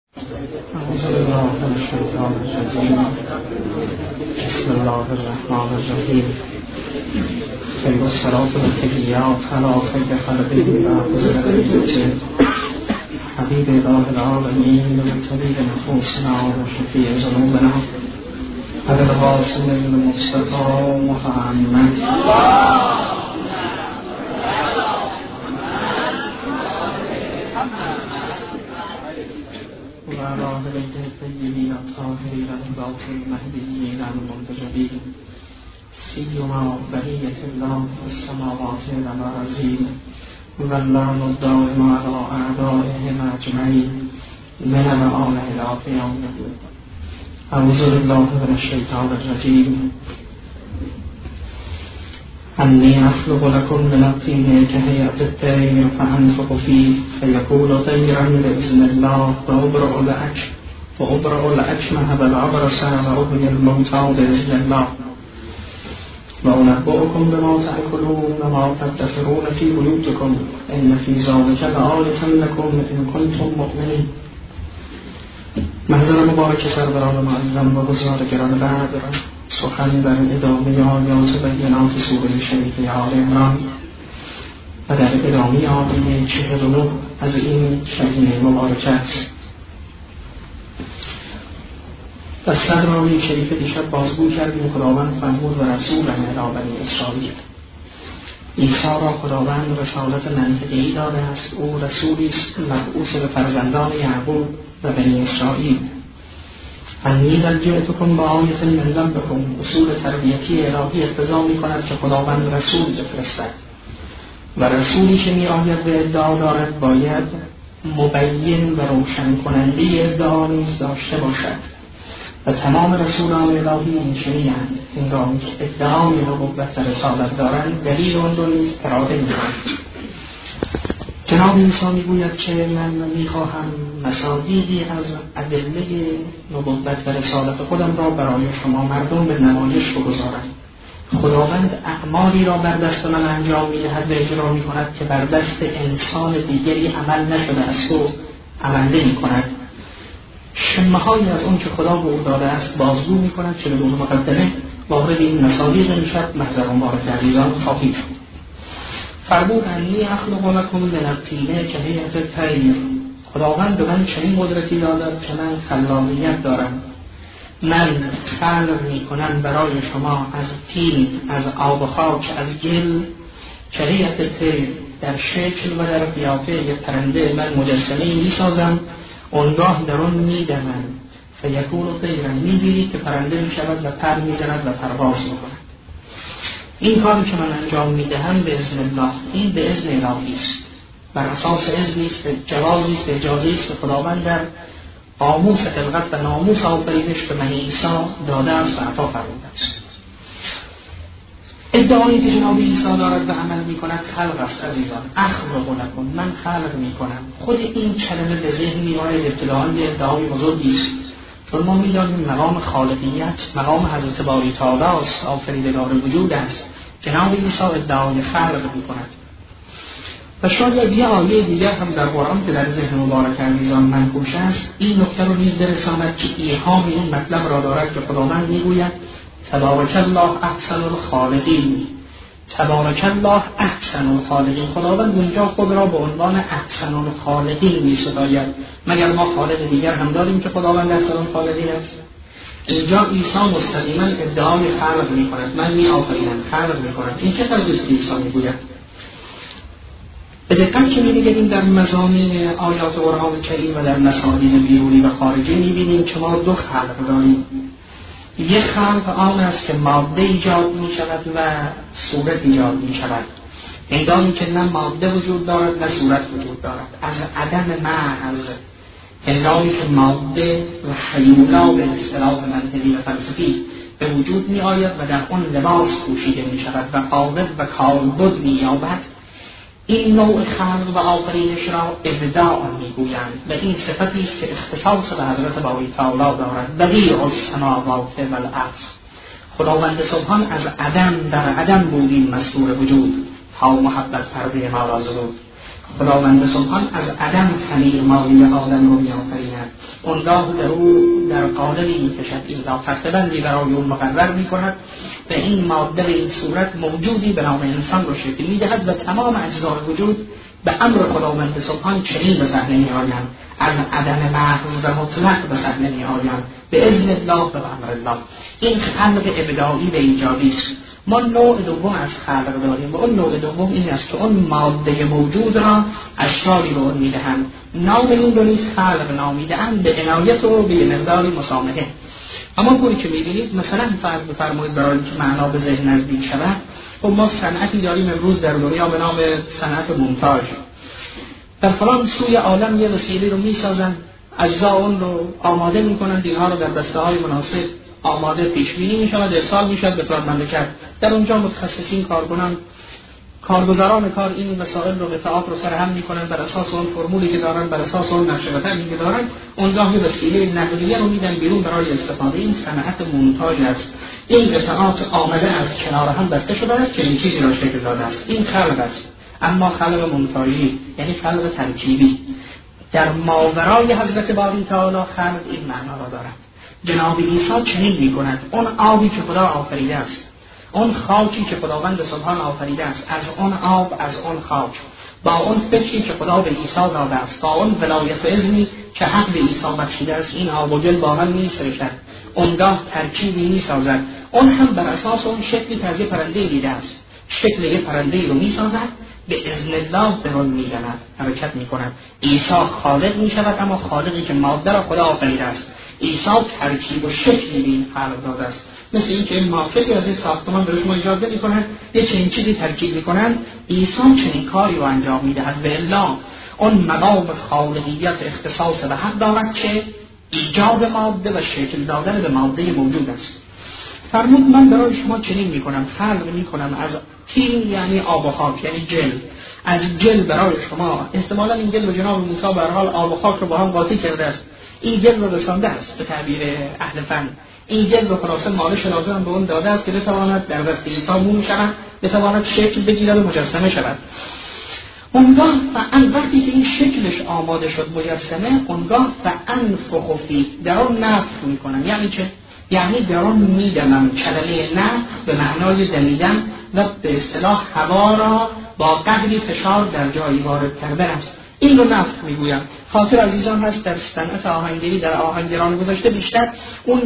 أعوذ بالله من الشيطان الرجيم. بسم الله الرحمن الرحيم. خير الصلاة والتحيات على خير خلقه وأفضل البرية حبيب الله العالمين وطبيب نفوسنا وشفيع ذنوبنا أبي القاسم المصطفى محمد وعلى آله الطيبين الطاهرين الباقين المهديين المنتجبين سيما بقية الله والسماوات والأرضين واللعن الدائم على أعدائهم أجمعين من الآن إلى قيام الدين. أعوذ بالله من الشيطان الرجيم. أني أخلق لكم من الطين كهيئة الطير فأنفخ فيه فيكون طيرا بإذن الله وأبرأ الأكمه والأبرص وأحيي الموتى بإذن الله وأنبئكم بما تأكلون وما تدخرون في بيوتكم إن في ذلك لآية لكم إن كنتم مؤمنين. محضر مبارک سروران معظم و بزرگان برادر، سخن در ادامه آیات بینات سوره شریفه آل عمران و در ادامه آیه 49 از این شریعه مبارک است. و صدراوی شریف دیشب بازگو کردیم. خداوند فرمود و رسول الی بنی اسرائیل. عیسی را خداوند رسالت منطقی داده است. او رسولی است مبعوث به فرزندان یعقوب و بنی اسرائیل. انی قد جئتکم بآیة من ربکم. اصول تربیتی الهی اقتضا می‌کند که خداوند رسول بفرستد و رسولی که می‌آید به ادعا دارد باید مبین و روشن کننده ادعا نیز داشته باشد. و تمام رسولان الهی این چنین‌اند. هنگامی که ادعای نبوت و رسالت دارند دلیل آن را نیز اراده می‌کنند. جناب عیسی میگوید که من میخواهم مصادیقی از ادله نبوت و رسالت خودم را برای شما مردم به نمایش بگذارم. خداوند اعمالی را بر دست من انجام میدهد و اجرا میکند که بر دست انسان دیگری عمل نشده است و عمل نمیکند. شمه‌هایی از اون که خدا به او داده است بازگو میکند که بدون مقدمه وارد این مصادیق میشد. محضر مبارک عزیزان خواهید شد. فرمود انی اخلق لکم من الطین کهیئة الطیر. خداوند به من چنین قدرتی دادد که من خلاقیت دارم. من خلق میکنم برای شما از طین، از آب و خاک، از گل، کهیئة الطیر، در شکل و در قیافه یک پرنده من مجسمه میسازم. اونگاه در آن میدمم فیکون طیرا. میبینید که پرنده میشود و پر میزند و پرواز میکند. این کاری که من انجام میدهم به اذن الله، این به اذن الهی است، بر اساس اذنی است، جوازی است، اجازه‌ای است که خداوند در قاموس خلقت و ناموس آفرینش به بنی عیسی داده است و عطا فرموده است. ادعایی که جناب عیسی دارد و عمل میکند خلق است. عزیزان، اخلق لکم، من خلق میکنم. خود این کلمه به ذهن میآید ابتداء ادعای بزرگی است، چون ما می‌دانیم مقام خالقیت مقام حضرت باری تعالی است، آفریدگار وجود است. جناب عیسی ادعای خلق می‌کند. و شاید یه آیه دیگر هم در قرآن که در ذهن مبارک عزیزان منقوش است این نکته رو نیز برساند که ایهام این مطلب را دارد که خداوند می‌گوید تبارک الله احسن الخالقین. تبارک الله احسن الخالقین. خداوند اونجا خود را به عنوان احسن الخالقین می‌ستاید. مگر ما خالق دیگر هم داریم که خداوند احسن الخالقین است؟ اینجا عیسی مستقیما ادعای خلق می‌کند. من می‌آفرینم، خلق می‌کنم. این چه طرزی است که عیسی می‌گوید؟ به دقت که می‌بینیم در مضامین آیات قرآن کریم و در مصادیق بیرونی و خارجی می‌بینیم که ما دو خلق داریم. یک خلق آن است که ماده ایجاد می شود و صورت ایجاد می شود. هنگامی که نه ماده وجود دارد نه صورت وجود دارد، از عدم محض. هنگامی که ماده و حیولا به اصطلاح منطقی و فلسفی به وجود می آید و در آن لباس پوشیده می شود و قالب و کالبد می یابد، این نوع خلق و آفرینش را ابداع میگویند و این صفتی است که اختصاص به حضرت باری تعالی دارد. بدیع السماوات والارض. خداوند سبحان از عدم در عدم بود این مستور وجود تا محبت پرده ما را زدود. خداوند سبحان از عدم خمیر مایه آدم رو می‌آفریند، اونگاه در قالبی می‌کشد، این دستبندی برای اون مقرر می‌کند و این ماده به این صورت موجودی به نام انسان رو شکل می‌دهد و تمام اجزای وجود به امر خداوند سبحان چنین به صحنه می‌آیند، از عدم محض و مطلق به صحنه می‌آیند به اذن الله و امر الله. این خلق ابداعی و ایجابی است. ما نوع دوم از خلق داریم و اون نوع دوم این است که اون ماده موجود را اشکالی رو میدهند، نام این رو نیز خلق نامیده‌اند به عنایت و به مقداری مسامحه. اما گویی که می‌بینید مثلا فرض بفرمایید برای اینکه معنا به ذهن نزدیک شود، خب ما صنعتی داریم امروز در دنیا به نام صنعت مونتاژ. در فلان سوی عالم یه وسیله رو می‌سازند، اجزا اون رو آماده می‌کنند، اینها رو در بسته‌های مناسب آماده پیش بینی می‌شود، ارسال می‌شود به فلان مملکت. در اونجا متخصصین کارکنان کارگزاران کار این مسائل رو قطعات رو سرهم می‌کنند، بر اساس اون فرمولی که دارن، بر اساس اون نقشه که دارن، اونجا یه وسیله نقلیه رو میدن بیرون برای استفاده. این صنعت مونتاژ است. این قطعات آمده از کنار هم بسته شده است که این چیزی را شکل داده است. این خلق است. اما خلق مونتاژی یعنی خلق ترکیبی در ماورای حضرت باری تعالی خلق این معنا را دارد. جناب عیسی چنین می‌کند. اون آبی که خدا آفریده است، اون خاکی که خداوند سبحان آفریده است، از اون آب، از اون خاک، با اون فکری که خدا به عیسی داده است، با اون ولایت علمی که حق به عیسی بخشیده است، این آب و گل با هم می‌سرشد، اونگاه ترکیبی می‌سازد. اون هم بر اساس اون شکلی که از یه پرنده دیده است، شکل یه پرنده رو می‌سازد، به اذن الله به اون می‌دهد، حرکت می‌کند. عیسی خالق می‌شود، اما خالقی که ماده را خدا آفریده است. عیسی ترکیب و شکلی به این خلق داده است. مثل اینکه مافدی از این ساختمان به شما اجازه می‌کنند یه چنین چیزی ترکیب می‌کنند، عیسی چنین کاری رو انجام می‌دهد. و الا اون مقام خالقیت اختصاص به حق دارد که ایجاد ماده و شکل دادن به ماده موجود است. فرمود من برای شما چنین می‌کنم، خلق می‌کنم از تین یعنی آب و خاک، یعنی جل، از جل برای شما. احتمالاً این جل و جناب موسی به هر حال آب و خاک رو با هم قاطی کرده است، این جل رو رسانده است به تعبیر اهل فن. این جل رو خلاصه مالش لازم به اون داده است که بتواند در دست عیسی مومی شود، بتواند شکل بگیرد و مجسمه شود. اونگاه وقتی که این شکلش آماده شد مجسمه، اونگاه انفخ فیه، در آن نفخ میکنم. یعنی چه؟ یعنی در آن میدمم. کلمه نفخ به معنای دمیدن و به اصطلاح هوا را با قدری فشار در جایی وارد کردن است. این رو نفخ میگویم. خاطر عزیزان هست در صنعت آهنگری، در آهنگران گذاشته بیشتر اون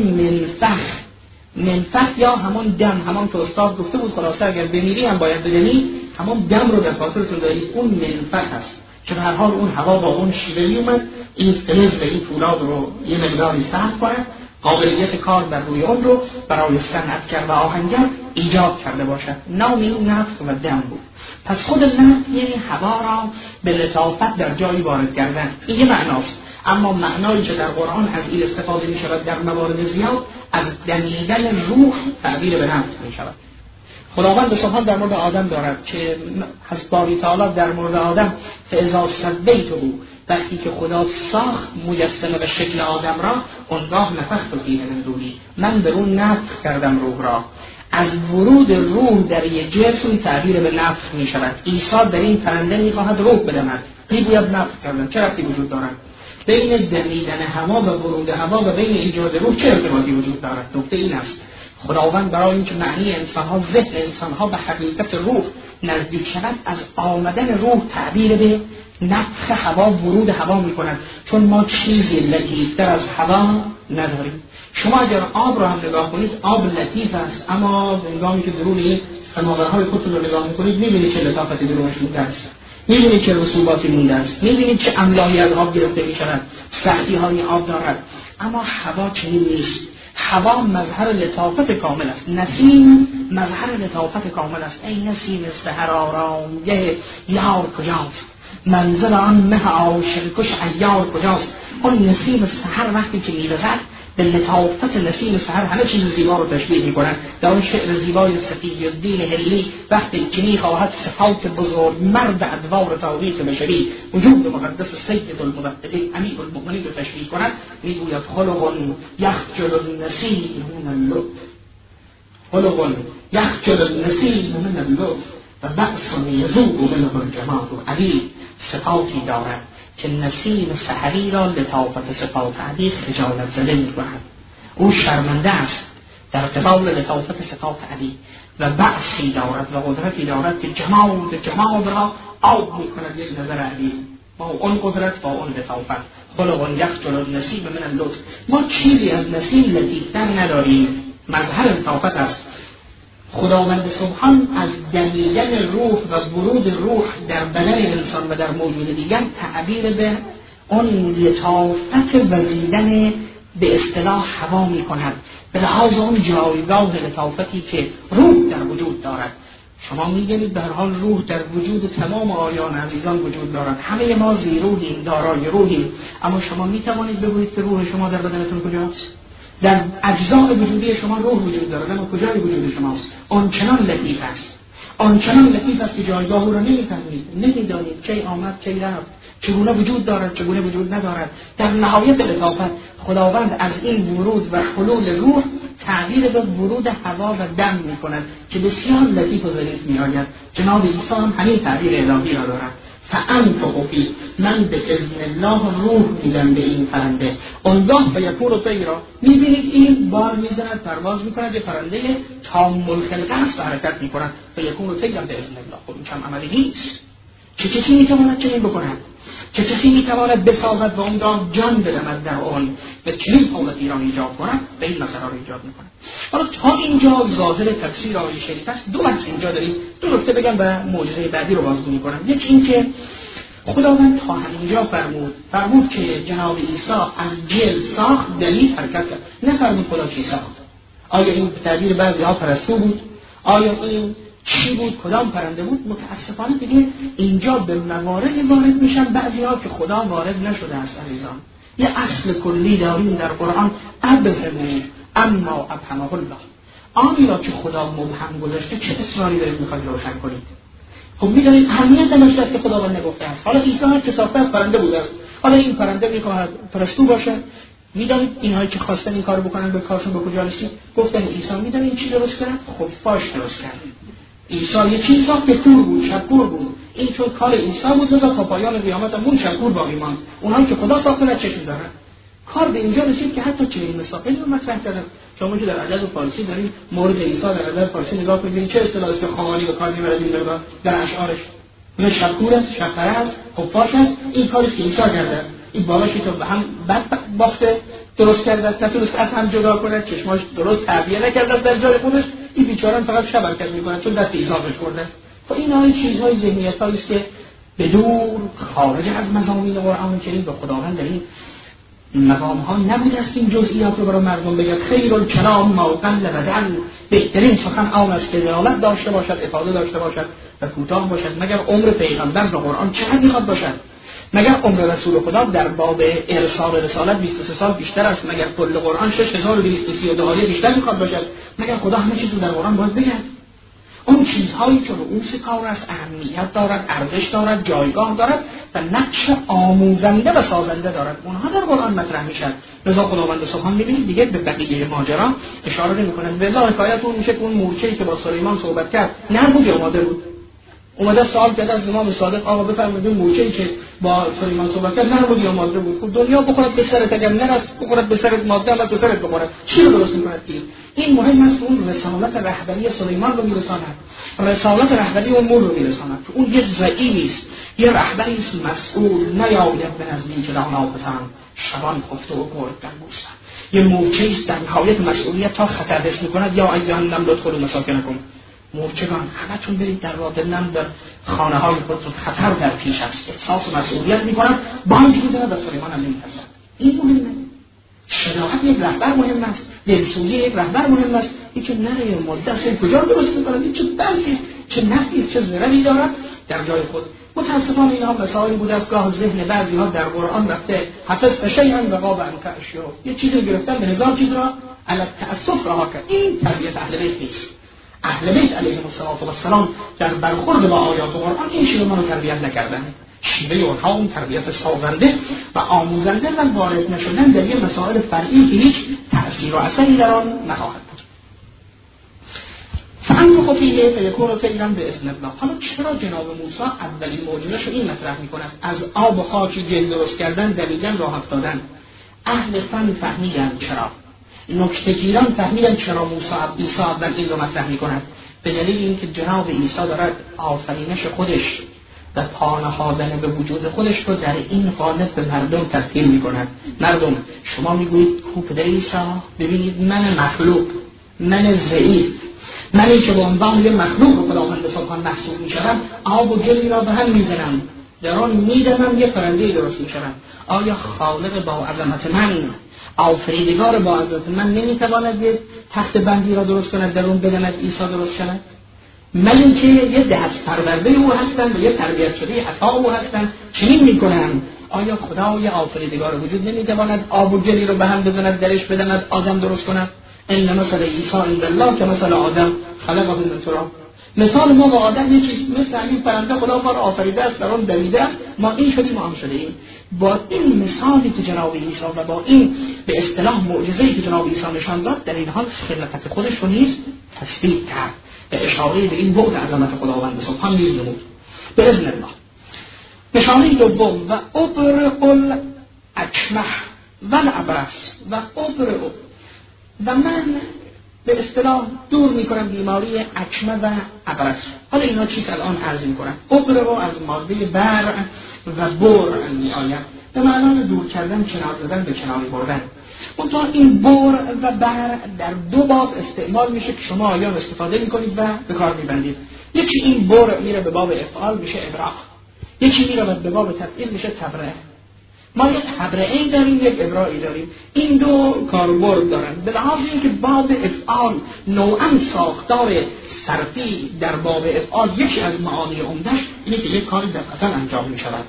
منفخ یا همون دم، همون که استاد گفته بود خلاصه اگر بمیری هم باید بدمی، همون دم رو در خاطرتون دارید، اون منفخ هست که به هر حال اون هوا با اون شیوه میومد این فلز و این فولاد رو یه مقداری سخت کنه، قابلیت کار بر روی اون رو برای صنعتگر و آهنگر ایجاد کرده باشد. نام این نفخ و دم بود. پس خود نفخ یعنی هوا را به لطافت در جایی وارد کردن، این یه معناست. اما معنایی که در قرآن از این استفاده می شود در موارد زیاد، از دمیدن روح تعبیر به نفخ می شود. خداوند سبحان در مورد آدم دارد که حضرت باری تعالی در مورد آدم فاذا سویته، وقتی که خدا ساخت مجسمه به شکل آدم را، اونگاه نفخت فیه من روحی، من به اون نفخ کردم روح را. از ورود روح در یک جسم تعبیر به نفخ می شود. عیسی در این پرنده می خواهد روح بدمد، میگوید نفخ کردم. چه ربطی وجود دارد؟ بین دمیدن هوا و ورود هوا و بین ایجاد روح چه ارتباطی وجود دارد؟ نکته این است خداوند برای اینکه معنی انسان‌ها، ذهن انسان‌ها به حقیقت روح نزدیک شود، از آمدن روح تعبیر به نفخ هوا، ورود هوا می‌کند. چون ما چیزی لطیف‌تر از هوا نداریم. شما اگر آب رو هم نگاه کنید، آب لطیف است، اما هنگامی که درون این سماورهای خودتون رو نگاه می‌کنید می‌بینید چه لطافتی درونش مونده است، می‌بینید چه رسوباتی مونده است، می‌بینید چه املاحی از آب گرفته می‌شود، سختی‌های آب دارد. اما هوا چنین نیست. هوا مظهر لطافت کامل است. نسیم مظهر لطافت کامل است. ای نسیم سحر آرامگه یار کجاست، منزل آن مه عاشقکش عیار کجاست. اون نسیم سحر وقتی که می‌وزد به لطافت نسیم سحر همه چیز زیبا رو تشبیه می‌کنند. در اون شعر زیبای صفی الدین هلی وقتی که می‌خواهد صفات بزرگ مرد ادوار تاریخ بشری، وجود مقدس سید الموحدین امیر المؤمنین رو تشبیه کند، میگوید خلق یخجل النسیم من اللطف، خلق یخجل النسیم من اللطف، و بأس یذوب منه الجمال. علی صفاتی دارد که نسیم سحری را لطافت صفات علی خجالت زده می‌کند. او شرمنده است در قبال لطافت صفات علی و بأسی دارد و قدرتی دارد که جمال را آب می‌کند یک نظر علی. با اون قدرت، با اون لطافت، خلق یخجل النسیم من اللطف. ما چیزی از نسیم لطیفتر نداریم. مظهر لطافت است. خداوند سبحان از دمیدن روح و ورود روح در بدن انسان و در موجود دیگر تعبیر به اون لطافت وزیدن به اصطلاح هوا می کند، به لحاظ اون جایگاه لطافتی که روح در وجود دارد. شما می‌دونید به هر حال روح در وجود تمام آیان عزیزان وجود دارد. همه ما زی روحیم، دارای روحیم، اما شما می‌توانید بگویید که روح شما در بدنتون کجاست؟ در اجزاء وجودی شما روح وجود دارد، اما کجای وجود شماست؟ آنچنان لطیف است، آنچنان لطیف است که جایگاه او را نمی‌فهمید، نمی‌دانید کی آمد کی رفت، چگونه وجود دارد چگونه وجود ندارد. در نهایت لطافت خداوند از این ورود و حلول روح تعبیر به ورود هوا و دم می‌کند که بسیار لطیف و ظریف می‌آید. جناب عیسی هم همین تعبیر الهی را دارد. فأنفخ فیه، من به اذن الله روح میدم به این پرنده. الله فیکون طیرا، میبینید این بال میزند، پرواز میکند، یه پرنده تام الخلقه است، حرکت میکند. فیکون طیرا به اذن الله. خب این کم عملی نیست. چه کسی میتواند چنین بکند؟ چه کسی میتواند بسازد و اون را جان بدهد در آن و چنین حالتی را ایجاد کند؟ به این مسئله را ایجاد میکند. حالا تا اینجا ظاهر تفسیر آیه شریف است. دو بحث اینجا داریم، دو نکته بگم و معجزه بعدی رو بازگو میکنم. یکی این که خداوند تا همینجا فرمود که جناب عیسی از جل ساخت، دلیل حرکت کرد. نفرمود خدا چی ساخت. آیا این تعبیر بعضی‌ها پرستو بود؟ آیا این چی بود؟ کدام پرنده بود؟ متاسفانه دیگه اینجا به مواردی وارد میشن بعضی‌ها که خدا وارد نشده است. عزیزان، یه اصل کلی داریم در قرآن، ابهموا اما ابهمه الله. آنی را که خدا مبهم گذاشته چه اصراری دارید میخواید روشن کنید؟ خب میدونید اهمیت داشته که خداوند نگفته است. حالا عیسی هم که ساخته از پرنده بوده است، حالا این پرنده میخواهد پرستو باشه. میدونید اینهایی که خواستن این کارو بکنن به کارشون به کجا رسید؟ گفتن عیسی میدونید این چی درست کرد؟ خفاش درست کرد. عیسی یه چیز ساخت که تور بود، شکور بود. این چون کار عیسی بود تا پایان قیامت همون شکور باقی ماند. اونایی که خدا ساخته نه چشم دارن. کار به اینجا رسید که حتی چنین مسائلی رو مطرح کردن. شما که در ادب فارسی دارید مورد عیسی در ادب فارسی نگاه کنید چه اصطلاحی است که خامنه‌ای به کار می‌برد این در اشعارش. نه شکور است، شکر است، خفاش است. این کاری که عیسی کرده. این باباشی تو به هم بد باخته، درست کرده است، نتونست از هم جدا کنه، چشماش درست تعبیه نکرده در جای خودش. این بیچاره فقط شبرکت می‌کنه چون دست عیسی بهش خورده است. خب این چیزهای ذهنیتایی است که بدون خارج از مضامین قرآن کریم به خداوند در این مقام ها نبوده است این جزئیات رو برای مردم بگه. خیر الکلام ما قل بدل، بهترین سخن آن است که دلالت داشته باشد، افاده داشته باشد و کوتاه باشد. مگر عمر پیغمبر در قرآن چقدر میخواد باشد؟ مگر عمر رسول خدا در باب ارسال رسالت 23 سال بیشتر است؟ مگر کل قرآن 6232 آیه بیشتر میخواد باشد؟ مگر خدا همه چیز رو در قرآن باید بگه؟ اون چیزهایی که رؤوس کار است، اهمیت دارد، ارزش دارد، جایگاه دارد و نقش آموزنده و سازنده دارد، اونها در قرآن مطرح میشن. لذا خداوند سبحان میبینید دیگه به بقیه ماجرا اشاره نمی‌کنه. به حکایت اون میشه که اون مورچه‌ای که با سلیمان صحبت کرد نه بود اومده بود، اومده سوال کرد از امام صادق آقا بفرمایید اون مورچه‌ای که با سلیمان صحبت کرد نه بود یا ماده بود؟ خب دنیا بخورد به سرت، اگر نرس بخورد به سرت، ماده هم به سرت بخورد، چی رو درست می‌کند؟ این مهم است اون رسالت رهبری سلیمان رو میرساند، رسالت رهبری امور رو میرساند. اون یک ضعیفی است، یه رهبری است مسئول، نیاید به نزدیک ناپسند شبان خفته و گرگ در بوستان. یه مورچه‌ای است در نهایت مسئولیت تا خطر حس می‌کند یا ایها النمل ادخلوا مساکنکم. مورچگان همتون برید در وادی نمل در خانه‌های خودتون، خطر در پیش است. احساس مسئولیت می‌کند، بانگ می‌زند و سلیمان هم نمی‌ترسد. این مهمه. شجاعت یک رهبر مهم است، دلسوزی یک رهبر مهم است. این که نره مدت کجا درست می‌کنه، این چه درسی، چه نفعی، چه ضرری دارد در جای خود. متأسفانه اینها مسائلی بوده است گاه ذهن بعضی‌ها در قرآن رفته حفظ شیئا و غاب عنک اشیاء، یه چیزی گرفتن به هزار چیز را علی التأسف رها کرد. این تربیت اهل بیت نیست. اهل بیت علیهم السلام در برخورد با آیات قرآن این شیوه ما رو تربیت نکردن. شیوه اونها اون تربیت سازنده و آموزنده و وارد نشدن در یه مسائل فرعی که هیچ تأثیر و اثری در آن نخواهد بود. فانفخ فیه فیکون طیرا باذن الله. حالا چرا جناب موسی اولین معجزه‌شو این مطرح می‌کند؟ از آب و خاک گل درست کردن، دویدن، راه افتادن. اهل فن فهمیدن چرا، نکته‌گیران فهمیدن چرا عیسی اول این رو مطرح می‌کند. به دلیل اینکه جناب عیسی دارد آفرینش خودش و پانهادن به وجود خودش رو در این قالب به مردم تفهیم می‌کند. مردم شما میگویید کو پدر عیسی، ببینید من مخلوق، من ضعیف، منی که به عنوان یه مخلوق رو خداوند سبحان محسوب می‌شدم، آب و گلی را به هم می‌زنم، در آن می‌دمم یه پرنده درست می‌شدم. آیا خالق با عظمت من، آفریدگار با عظمت من نمی‌تواند یه تخت بندی را درست کند در اون بداند عیسی درست کند؟ من اینکه یه دست پرورده او هستن و یه تربیت شده عطا او هستن چنین می‌کنم. آیا خدای آفریدگار وجود نمی‌تواند آب و گلی رو به هم بزند درش بداند آدم درست کند؟ ان مثل عیسی عند الله که مثل آدم خلقه من تراب. مثال ما با آدم یکی مثل همین پرنده خدا ما را آفریده است، در آن دویده است، ما این شدیم، ما هم شده ایم. با این مثالی که جناب عیسی و با این به اصطلاح معجزه‌ای که جناب عیسی نشان داد، در این حال خلقت خودش رو نیز تصدیق کرد به اشاره به این بعد عظمت خداوند سبحان نیز نمود باذن الله. نشانه دوم و ابرق الاکمه و الابرص و ابرق، و من به اصطلاح دور میکنم بیماری اکمه و ابرص. حالا اینا چیست الان عرض میکنم. ابرق از ماده برع و بر میآید به معنای دور کردن، کنار زدن، به کناری بردن. منتها این بر و برع در دو باب استعمال میشه که شما آیان استفاده میکنید و به کار میبندید. یکی این بر میره به باب افعال میشه ابراق، یکی میره به باب تفعیل میشه تبرع. ما یک تبرعی داریم، یک ابراعی داریم، این دو کاربرد دارن. به لحاظ اینکه باب افعال نوعا ساختار صرفی در باب افعال یکی از معانی عمده‌اش اینه که یک کاری دفعتاً انجام می شود.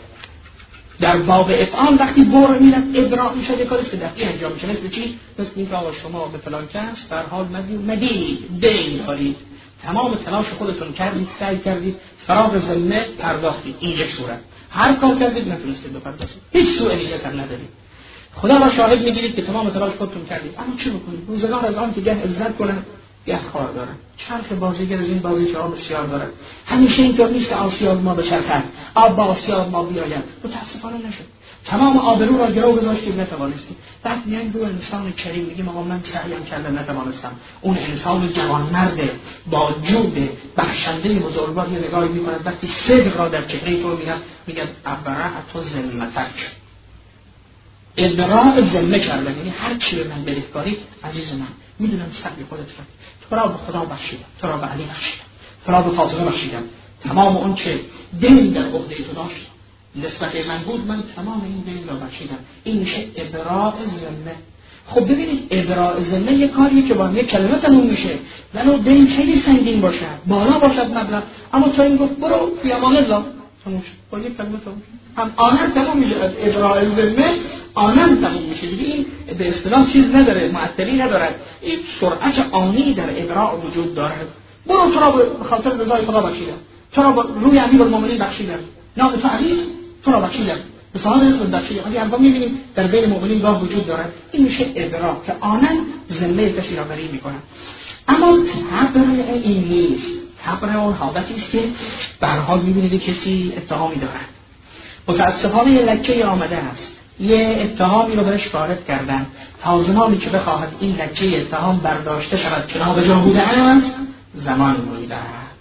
در باب افعال وقتی بر میرد ابراع میشه، یک کاری که دفعی انجام میشه. مثل چی؟ مثل اینکه شما به فلان کس در حال مدین دین دارید، تمام تلاش خودتون کردید، سعی کردید، فراغ ذمه پرداختید. این یک صورت. هر کار کردید نتونستید بپردازید، هیچ سوء نیت هم ندارید، خدا را شاهد میگیرید که تمام تلاش خودتون کردید، اما چی بکنید؟ روزگار از آن که گه عزت کنن گه خار دارن. چرخ بازیگر از این بازیچه ها بسیار دارد. همیشه اینطور نیست که آسیاب ما بچرخد، آب با آسیاب ما بیاید. متاسفانه نشد. تمام آبرو را گرو گذاشتیم، نتوانستیم. بعد میایم رو انسان کریم میگیم آقا من سعیم کردم نتوانستم. اون انسان جوانمرد با جود بخشنده بزرگوار یه نگاهی میکند، وقتی صدق را در چهره تو میبیند میگه ابرأت ذمتک، ابراء ذمه کردن، یعنی هر چی به من بدهکاری عزیز من میدونم سعی خودت کرد، تو را به خدا بخشیدم، تو را به علی بخشیدم، تو را به فاطمه بخشیدم، تمام اون چه دین در عهده تو داشت نسبت من بود، من تمام این دین را بخشیدم. این میشه ابراء ذمه. خب ببینید ابراء ذمه یک کاریه که با یک کلمه تموم میشه، ولو دین خیلی سنگین باشه، بالا باشد مبلغ، اما تو این گفت برو فی امان الله، تموم شد، با یک کلمه تموم شد. هم آنم تموم میشه، از ابراء ذمه آنم تموم میشه. دیگه این به اصطلاح چیز نداره، معطلی ندارد، این سرعت آنی در ابراء وجود دارد. برو تو را به خاطر رضای خدا بخشیدم، تو را روی امیرالمومنین بخشیدم، نام تو علی تو را بخشیدم، به صاحب اسم بخشیدم. اگه الان می‌بینیم در بین مؤمنین راه وجود دارد، این میشه ابراء که آنن ذمه کسی را بری میکنن. اما تبرع این نیست. تبرع اون حالتی است که به هر حال می‌بینید کسی اتهامی دارد، متأسفانه یه لکه آمده است، یه اتهامی رو برش وارد کردن، تا زمانی که بخواهد این لکه اتهام برداشته شود که نابجا بوده است زمان می‌برد،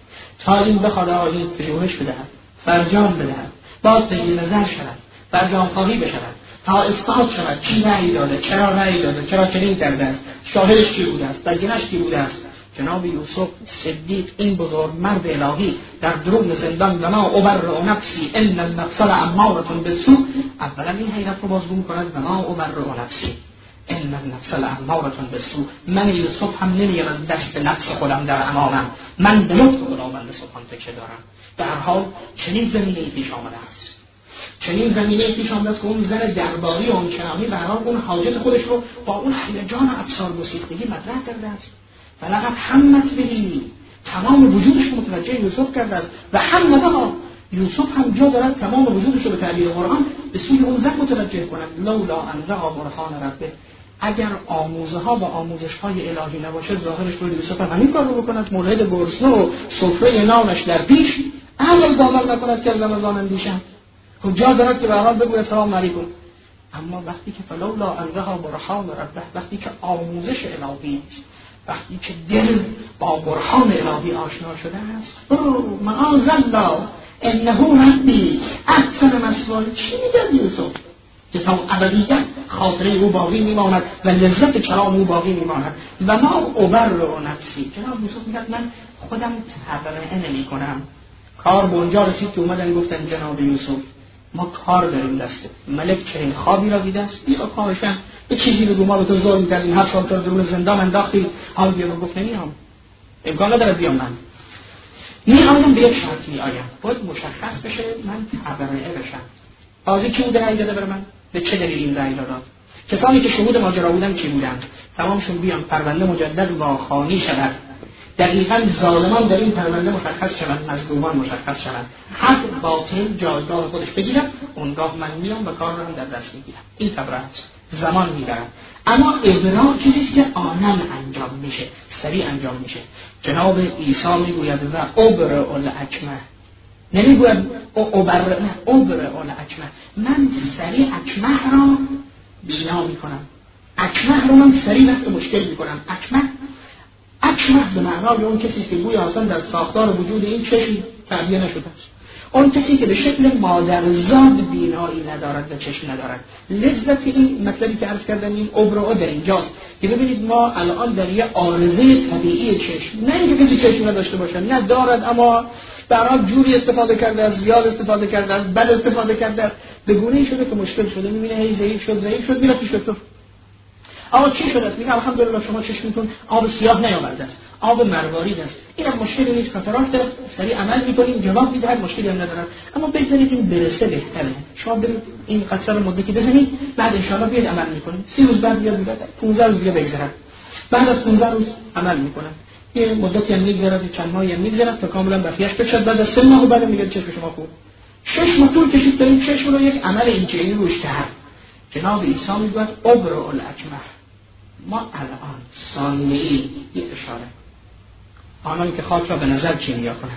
تا این بخواد آیین پژوهش بدهد، فرجام بدهد، باز تجدید نظر شود، فرجام خواهی بشود، تا اثبات شود چی رأی داده، چرا رأی داده، چرا چنین کرده است، شاهدش کی بوده است، بگنش کی بوده است. جناب یوسف صدیق این بزرگ مرد الهی در درون زندان و ما ابرئ نفسی ان النفس لاماره بالسوء، اولا این حیرت رو بازگو می‌کند و ما ابرئ نفسی ان النفس لاماره بالسوء. من یوسف هم نمیام از دست نفس خودم در امانم، من به لطف خداوند سبحان تکیه دارم. به هر حال چنین زمینه‌ای پیش آمده است، چنین زمینه‌ای پیش آمده است که اون زن درباری و اون چنانی به هر حال اون حاجت خودش رو با اون هیجان افسار گسیختگی مطرح کرده است. فلقد همت بهی، تمام وجودش رو متوجه یوسف کرده است و همتها یوسف هم جا دارد تمام وجودش رو به تعبیر قرآن به سوی اون زن متوجه کند. لولا ان رأى برهان ربه، اگر آموزه ها و آموزش های الهی نباشه ظاهرش رو یوسف همین کار رو بکند، مولد گرسنه و سفره نانش در پیش، اول عمل نکند که از رمضان اندیشم. خب جا دارد که به حال بگوید سلام علیکم. اما وقتی که فلولا انها برهان ربه، وقتی که آموزش الهی، وقتی که دل با برهان الهی آشنا شده است، معاذ الله انه ربی احسن مثوای، چی میگه یوسف؟ که تا ابدیت خاطره او باقی میماند و لذت کلام او باقی میماند. و ما ابرئ نفسی، جناب یوسف میگه من خودم تبرئه نمی کنم. کار به اونجا رسید که اومدن گفتن جناب یوسف ما کار داریم دسته، ملک چنین خوابی را دیده است، بیا کارشن یه چیزی بگو، ما به تو ظلم کردیم، 7 سال تا درون زندان انداختی، حال بیا بگو. گفت نمیام، امکان نداره بیام. من میآیم به یک شرط میآیم، باید مشخص بشه من تبرئه بشم. قاضی کی بوده رأی داده بر من؟ به چه دلیل این رأی داد؟ کسانی که شهود ماجرا بودن کی بودن؟ تمامشون بیان پرونده مجدد واخوانی شود، دقیقاً ظالمان در این پرونده مشخص شوند، مظلومان مشخص شوند، حق باطل جایگاه خودش بگیرد، اونگاه من میام و کار رو هم در دست میگیرم. این تبرئه زمان میبرد، اما ابراء چیزی که آنن انجام میشه، سریع انجام میشه. جناب عیسی میگوید و ابرئ الاکمه، نمیگوید ابرئ، نه ابرئ الاکمه، من سریع اکمه را بینا میکنم، اکمه رو من سریع رفع مشکل میکنم. اکمه به معنای اون کسی که گویا اصلا در ساختار وجود این چشم تعبیه نشده است، اون کسی که به شکل مادرزاد بینایی ندارد و چشم ندارد. لذت این مطلبی که عرض کردن این ابرئ در اینجاست که ببینید ما الان در یه عارضه طبیعی چشم، نه اینکه کسی چشم نداشته باشه، نه دارد اما برای جوری استفاده کرده از، زیاد استفاده کرده از، بد استفاده کرده، به گونه‌ای شده که مشکل شده، می‌بینه هی ضعیف شد میره پیش دکتر. اما چی شده است؟ میگه الحمدلله شما چشمتون آب سیاه نیامده است، آب مروارید است، اینم مشکلی نیست، کاتاراکت است، سریع عمل می‌کنیم، جواب می‌دهد، مشکلی هم نداره. اما بذارید این برسه بهتره، شما برید این قطره رو مدتی بزنید، بعد ان شاءالله بیاید عمل می‌کنید. 30 روز بعد بیاد 15 روز دیگه بگذره، بعد از 15 روز عمل می‌کنه، یه مدتی هم می‌گذره، چند ماهی هم می‌گذره تا کاملا بقیه‌اش بشه، بعد از 3 ماه بعد میگه چشم شما خوب. 6 ماه طول کشید تا این چشم رو یک عمل اینجوری روش کرد. جناب عیسی میگه ابرئ الاکمه، ما الان ثانیه‌ای یک اشاره، آنانی که خاک را به نظر کیمیا کنند،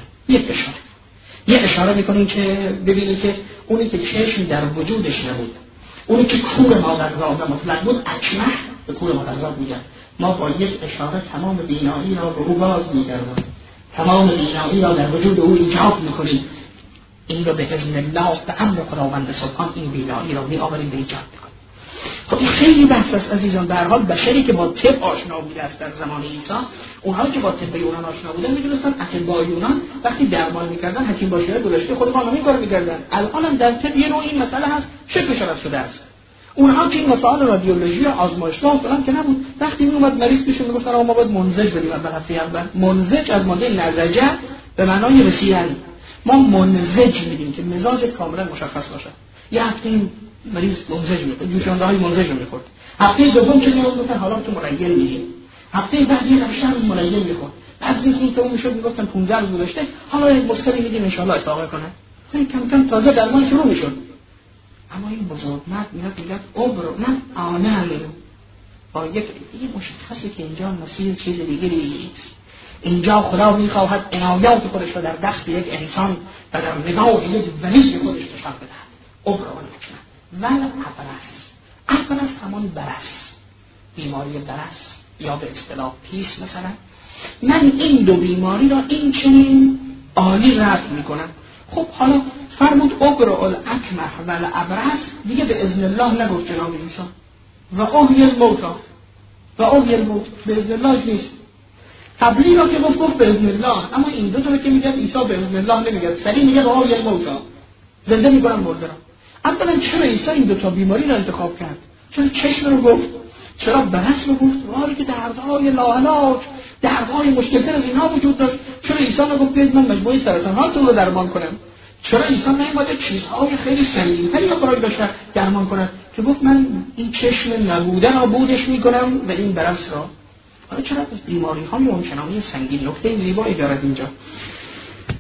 یک اشاره میکنیم که ببینید که اونی که چشم در وجودش نبود، اونی که کور مادرزاد مطلق بود، اکمه به کور مادرزاد میگن. ما با یک اشاره تمام بینایی را به او باز می‌گردیم، تمام بینایی را در وجود او ایجاد میکنیم. این رو به اذن الله به امر خداوند سبحان این بینایی را میآوریم به ایجاد میکنیم. خب این خیلی بحث است عزیزان. در حال بشری که با طب آشنا بوده است در زمان عیسی، اونها که با طب یونان آشنا بودن میدونستن اطباء یونان وقتی درمان میکردن حکیم باشیای گذشته خودشون همین کارو میکردن. الان هم در طب یه نوع این مسئله هست، شکلش عوض شده است. اونها که این مسائل رادیولوژی و آزمایشگاه فلان که نبود، وقتی میومد مریض پیشون میگفتن ما باید منزج بدیم اول هفته اول. منزج از ماده نزجه به معنای رسیدن، ما منزج میدیم که مزاج کاملا مشخص باشه. یه هفته این مریض منزج میخورد، جوشانده‌های منزج رو میخورد. هفته دوم که میاد گفتن حالا تو مریل میگیم، هفته بعد یه روشن مریل میخورد. بعد این تو میشد میگفتن 15 روز گذشته حالا یک مسکری میدیم ان شاء الله اتفاق کنه. خیلی کم کم تازه درمان شروع میشد. اما این بزرگمرد میگه عمر من آنم با یک مشخصی که اینجا مسیر چیز دیگری نیست. اینجا خدا میخواهد عنایات خودش را در دست یک انسان و در نگاه یک ولی خودش نشان بدهد. عمر ول ابرص همان برص، بیماری برص یا به اصطلاح پیس مثلا. من این دو بیماری را این چنین عالی رفع میکنم. خب حالا فرمود ابرئ الاکمه و الابرص، دیگه به اذن الله نگفت جناب عیسی و احیی الموتی و احیی الموت، به اذن الله نیست. قبلی را که گفت به اذن الله، اما این دو تا که میگه عیسی به اذن الله نمیگه، سریع میگه و احیی الموتی، زنده میکنم مرده را. اولا چرا عیسی این دو تا بیماری را انتخاب کرد؟ چرا چشم رو گفت؟ چرا برص رو گفت؟ ولی که دردهای لاعلاج، دردهای مشکل‌تر از اینها وجود داشت. چرا عیسی نگفت بیاید من مجموعه سرطان‌هاتون رو درمان کنم؟ چرا عیسی نمیاد چیزهای خیلی سنگین‌تری رو برای بشر درمان کنه که گفت من این چشم نبودن رو بودش میکنم و این برص را؟ حالا چرا از بیماری‌های اونچنانی سنگین؟ نکته زیبایی دارد اینجا.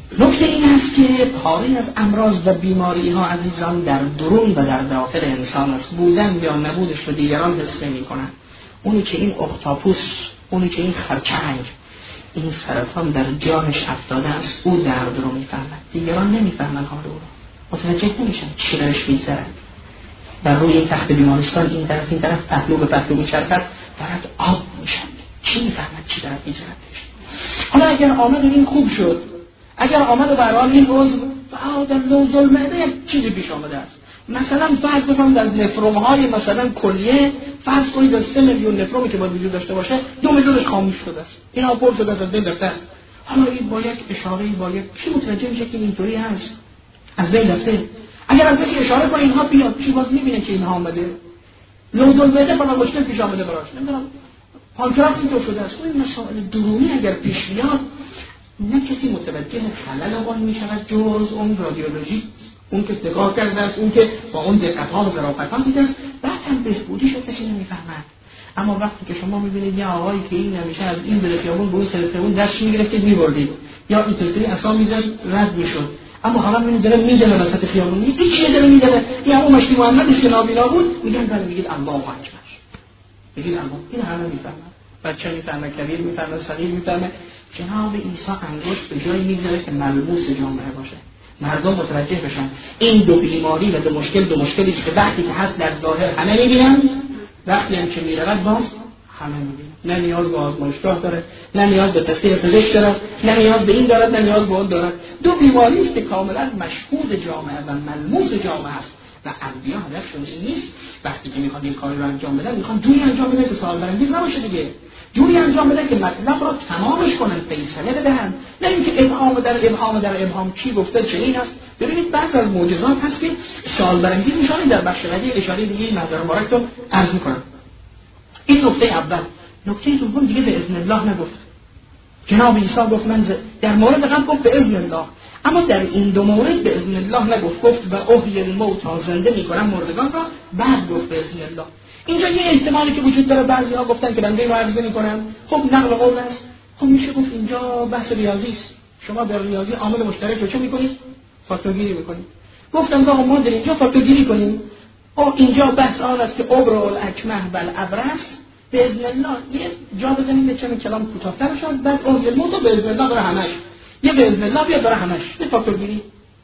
نکته این است که پاره از امراض و بیماری ها عزیزان در درون و در داخل انسان است. بودن یا نبودش رو دیگران حس نمی‌کنند. اونی که این اختاپوس، اونی که این خرچنگ، این سرطان در جانش افتاده است، او درد رو میفهمد، دیگران نمیفهمن حال او رو، متوجه نمیشن چی درش میگذره. در روی این تخت بیمارستان این طرف پهلو به پهلو میچرخد، دارد آب میشن، چی میفهمد چی درد میگذردش. حالا اگر آمد این خوب شد، اگر آمد و برای این عضو در لوز المعده یک چیزی پیش آمده است، مثلا فرض بکنید از نفرم‌های مثلا کلیه، فرض کنید از 3 میلیون نفرمی که باید وجود داشته باشه 2 میلیونش خاموش شده است، اینا پر شده است، از بین رفته است. حالا این با یک اشاره، با یک کی متوجه میشه که اینطوری هست، از بین رفته. اگر از یک اشاره کنه اینها بیاد، چی باز میبینه که اینها آمده لوز المعده فقط مشکل پیش آمده براش، نمیدونم پانکراس اینطور شده است. این مسائل درونی اگر پیش بیاد نه کسی متوجه خلل آن می شود جز اون رادیولوژی، اون که نگاه کرده است، اون که با اون دقت‌ها و ظرافت‌ها دیده است، بعد هم بهبودیش رو کسی نمی‌فهمد. اما وقتی که شما می‌بینید یه آقایی که این همیشه از این بره خیابون به اون سر خیابون دستش می‌گرفتید می‌بردید، یا اینطوری عصا می‌زد رد می‌شد، اما حالا می‌بینید داره می‌دونه وسط خیابون، این چیه داره می‌دونه، یا اون مشتی محمدش که نابینا بود، میگن داره میگید الله اکبر، میگید الله، این همه می‌فهمن، بچه می‌فهمه، کبیر می‌فهمه، صغیر می‌فهمه. جناب عیسی انگشت به جایی می‌ذاره که ملموس جامعه باشه، مردم متوجه بشن این دو بیماری و دو مشکلی که وقتی که هست در ظاهر همه می‌بینن، وقتی هم که می‌رود باز همه می‌بینن. نه نیاز به آزمایشگاه داره، نه نیاز به تصدیق پزشک داره، نه نیاز به این دارد، نه نیاز به اون دارد. دو بیماری است که کاملا مشهود جامعه و ملموس جامعه است و انبیا هدفشون این نیست. وقتی که میخوان این کاری رو انجام بدن، میخوان جوری انجام بدن که سوال برانگیز نباشه دیگه، جوری انجام بدن که مطلب رو تمامش کنن، فیصله بدن، نه اینکه ابهام چی گفته چنین است. ببینید بعض از معجزات هست که سوال برانگیز میشن. در بخش بعدی اشاره دیگه نظر مبارک رو عرض میکنم. این نکته اول. نکته دوم دیگه به اذن الله نگفت. جناب عیسی گفت من در مورد قبل گفت به اذن الله، اما در این دو مورد به اذن الله نگفت. گفت و احیی الموتی، زنده میکنم مردگان را، بعد گفت به اذن الله. اینجا یه احتمالی که وجود داره، بعضی‌ها گفتن که بنده رو عرض نمی‌کنم، خب نقل قول است، خب میشه گفت اینجا بحث ریاضی است. شما در ریاضی عامل مشترک رو چه می‌کنید؟ فاکتورگیری می‌کنید. گفتم آقا ما در اینجا فاکتورگیری کنیم. اینجا بحث آن است که ابر الاکمه والابرص به اذن الله یه جا بزنیم، چون کلام کوتاه‌تر شد، بعد احیی الموتی به اذن الله برای همش، یه به اذن الله بیاد برای همش، به فاکتورگیری.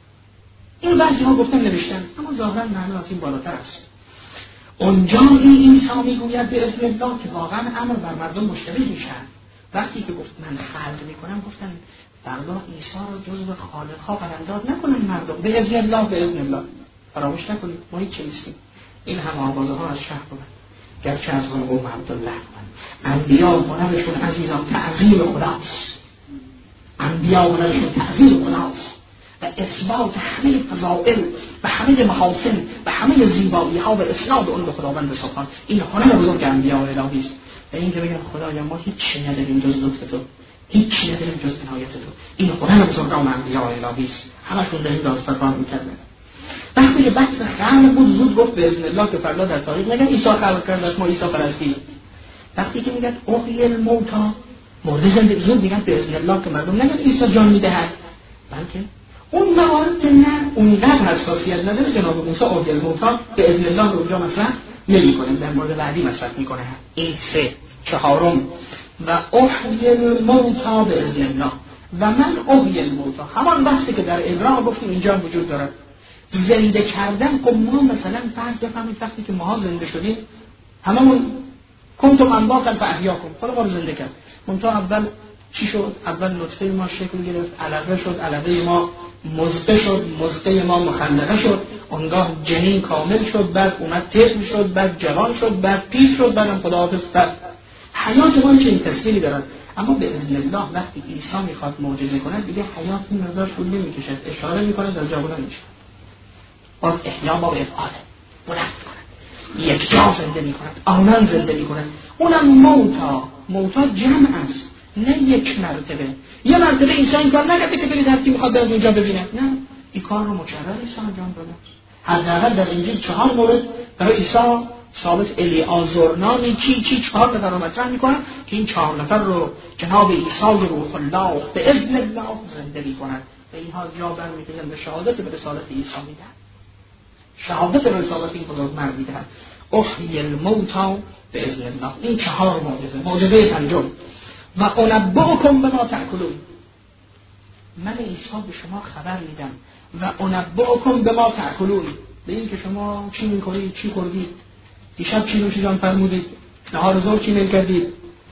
این بعضی‌ها گفتن نوشتن، اما ظاهراً معنی از این بالاتر است. اونجا این عیسی میگوید به اذن الله که واقعا امر بر مردم مشتبه میشن. وقتی که گفت من خلق میکنم، گفتن فردا عیسی رو جزو خالق‌ها قرارداد نکنن مردم، به اذن الله، به اذن الله. فراموش نکنید ما هیچ چیزی نیستیم. این هم آوازه ها از شهر بود، گرچه از قوم عبدالله بود. انبیا هنرشون عزیزان تعظیم خداست، انبیا هنرشون تعظیم خداست و اثبات همه فضائل و همه محاسن و همه زیبایی ها و اسناد اون به خداوند سبحان. این هنر بزرگ انبیا و الهی است. و اینکه بگن خدایا ما هیچ نداریم جز لطف تو، هیچ نداریم جز عنایت تو. این هنر بزرگ انبیا و الهی است. همشون به این راستا کار میکردن. وقتی که بحث خلق بود، زود گفت به اذن الله که فردا در تاریخ نگن عیسی خلق کرد، ما عیسی پرستیم. وقتی که میگن احیی الموتی، مرده زنده، زود میگن به اذن الله که مردم نگن عیسی جان میدهد، بلکه اون موارد که نه اونقدر حساسیت نداره. جناب موسی احیی الموتی به اذن الله رو اونجا مطرح نمی‌کنه، در مورد بعدی مطرح می‌کنه. این سه چهارم و احیی الموتی به اذن الله و من احیی الموتی، همان بحثی که در ابراهیم گفتیم اینجا وجود داره. زنده کردن، خب ما مثلا فرض بفهمید وقتی که ما زنده شدیم هممون کنتم انباتا فاحیاکم، خدا ما رو زنده کرد. منتها اول چی شد؟ اول نطفه ما شکل گرفت، علقه شد، علقه ما مزقه شد، مزقه ما مخلقه شد، اونگاه جنین کامل شد، بعد اومد طفل شد، بعد جوان شد، بعد پیر شد، بعدم خداحافظ. حیات ما چنین تصویری دارد. اما به اذن الله وقتی عیسی میخواد معجزه کند دیگه حیات این مقدار طول نمیکشد، اشاره میکنه در جا بلند میشه، باز احیا با افعاله بلند میکنه، یک جا زنده میکند، آنان زنده میکنند. اونم موتا جمع است، نه یک مرتبه. یه مرتبه عیسی این کار نکرده که برید هر کی میخواد برید اونجا ببینه، نه، این کار رو مکرر عیسی انجام داده. حداقل در انجیل 4 مورد برای عیسی ثابت الیعازرنامی چی 4 نفر رو مطرح میکنن که این 4 نفر رو جناب عیسی روح الله به اذن الله زنده میکنن. به اینها جا برمی‌گردند به شهادت به رسالت عیسی میدهند، شهادت به رسالت این بزرگمرد میدهند. احیی الموتی باذن الله. این 4 معجزه. معجزه پنجم و انبئکم بما تأکلون. من عیسی به شما خبر میدم و انبئکم بما تأکلون، به این که شما چی می‌خورید، چی خوردید، دیشب چی نوشیدن فرمودید، نهار ظهر چی میل کردید،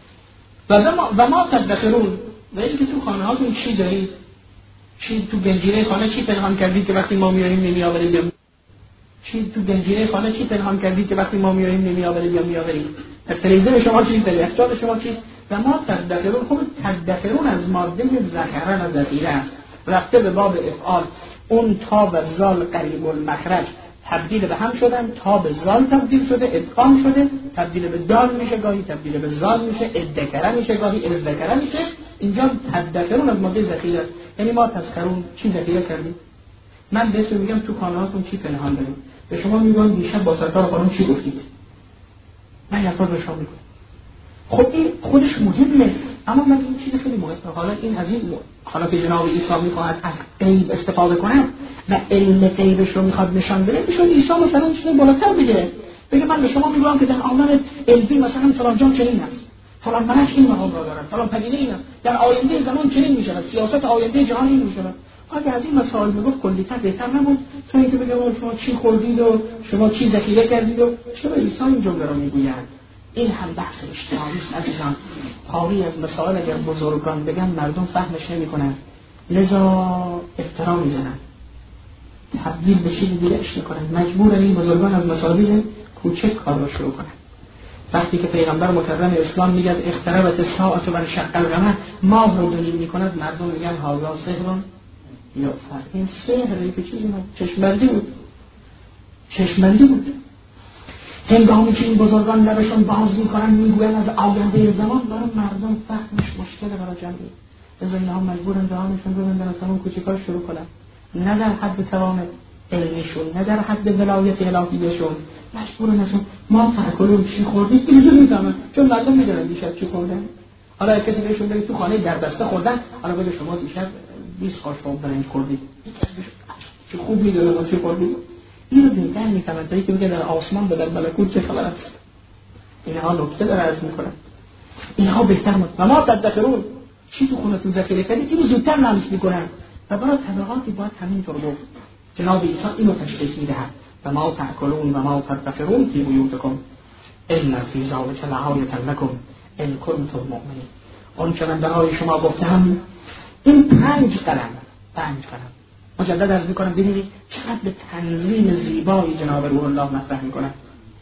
و ما تدخرون، و این که تو خانه هاتون چی دارید، چی تو گنجینه خانه چی پنهان کردید که وقتی ما میاییم نمیآورید، چی تو گنجینه خانه چی پنهان کردید که وقتی ما میاییم نمیآورید یا میآورید، در تلویزیون شما چی دارید، یخچال شما چی. و ما تدخرون، خب تدخرون از ماده ذخیره و ذخیره است، رفته به باب افعال. اون تا و زال قریب المخرج تبدیل به هم شدن، تا به زال تبدیل شده، ادغام شده، تبدیل به دال میشه، گاهی تبدیل به زال میشه، ادکره میشه، گاهی ازدکره میشه. اینجا تدخرون از ماده ذخیره است، یعنی ما تذکرون چی ذخیره کردیم. من بهتون میگم تو خانه‌هاتون چی پنهان دارید، به شما میگم دیشب با سرکار خانم چی گفتید، من یاد به شما میگم. خب این خودش مهمه، اما من این چیز خیلی مهمه. حالا این از این حالا که جناب عیسی میخواهد از غیب استفاده کنه و علم غیبش رو میخواد نشان بده، بهشون عیسی مثلا چیزی بالاتر بگه من به شما میگم که در عالم علمی مثلا فلان جا چنین است، فلان ملک این مقام را دارد، فلان پدیده این است، در آینده زمان چنین میشود، سیاست آینده جهان این میشود. اگه از این مسائل میگفت کلی‌تر بهتر نبود تا اینکه بگم شما چی خوردید و شما چی ذخیره کردید و چرا عیسی این جمله را میگوید. این هم بحث اجتماعی است عزیزان. پاری از مسائل اگر بزرگان بگن مردم فهمش نمی‌کنند، لذا افترا میزنند، تبدیل به چیز دیگه‌اش می‌کنند، مجبورن این بزرگان از مسائل کوچک کار را شروع کنند. وقتی که پیغمبر مکرم اسلام میگه اقتربت الساعة و انشق القمر، ماه رو دلیل می‌کند، مردم میگن هذا سحر یا فرق. این سحری که چیزی چشمندی بود. هنگامی که این بزرگان لبشون باز میکنن میگوین از آینده زمان، برای مردم فهمش مشکله برای جمعی، از اینها مجبورن دهانشون رو بندن از همون کوچیک‌ها شروع کنن، نه در حد توان علمیشون، نه در حد ولایت الهیشون، مجبورن ازون ما تأکلون چی خوردید اینجا میفهمن، چون مردم میدونن دیشب چی خوردن. حالا کسی بهشون بگه تو خانه در بسته خوردن، حالا بگه شما دیشب 20 قاشق برنج خوردید، چه خوب میدونن چی خوردید. اینو بهتر میفهمن تا اینکه میگه در آسمان و در ملکوت چه خبر است. اینها نکته داره عرض میکنن، اینها بهتر و ما تدخرون چی تو خونتون ذخیره کردید اینو زودتر لمس میکنن و برای طبقاتی باید همینطور گفت. جناب عیسی اینو تشخیص میدهد و ما تأکلون و ما تدخرون فی بیوتکم ان فی ذلک لآیة لکم ان کنتم مؤمنین. اون که من برای شما گفتم این 5 قلم مجدد عرض میکنم ببینید چقدر به تنظیم زیبای جناب روح الله مطرح میکنم.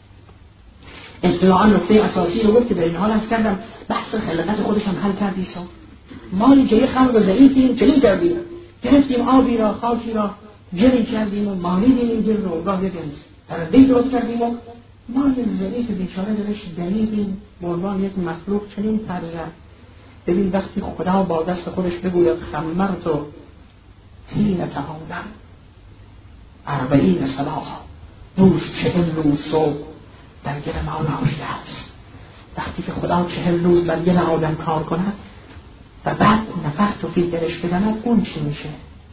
ابتداءً نکته اساسی رو گفت که در این حال عرض کردم بحث خلقت خودش هم حل کرد عیسی. ما اینجا خلق ضعیفیم، چنین کردیم، گرفتیم آبی را، خاکی را جری کردیم و مالیدیم این جر رو، گاه یک پرنده‌ای درست کردیم و ما این ضعیف بیچاره درش دمیدیم به عنوان یک مخلوق چنین پرزد. ببین وقتی خدا با دست خودش بگوید خمرتو تین تهاودم 40 صباحا، روز 40 روز صبح در گل ما ناشته است. وقتی که خدا 40 روز در گل آدم کار کند و بعد نفخ تو فی درش بدند، اون چی میشه؟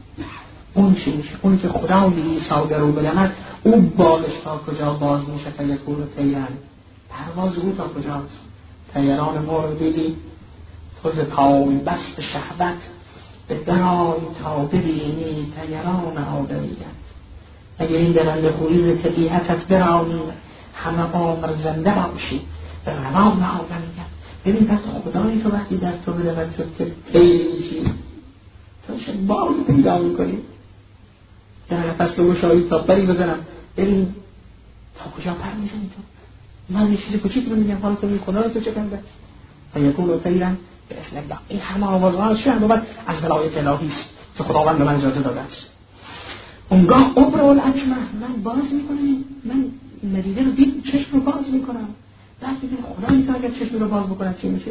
اون که خدا عیسی رو بدند، اون بالش تا کجا باز میشه؟ فیکون طیرا، پرواز او تا کجاست؟ طیران مرغ دیدی تو ز پای بست شهوت به درای تا ببینی طیران آدمیت. اگر این درنده خویز طبیعتت برانی، همه عمر زنده باشی به روان آدمیت. ببین وقت خدایی تو وقتی در تو برود شد که طیر میشی، تو چه باقی پیدا میکنی؟ در نفس بگوشایی تا پری بزنم، ببین تا کجا پر میزنی تو. من یه چیز کوچیک رو میگم، حالا تو خدای تو چه کنده؟ فیکون طیرا بإذن الله. این همه آوازها از شهر بود از ولایت الهی است که خداوند به من اجازه داده است. اونگاه ابر الاکمه، من باز میکنم، من مریضه رو دید چشم رو باز میکنم. بعد میگم خدا میتونه اگر چشم رو باز بکنه چی میشه؟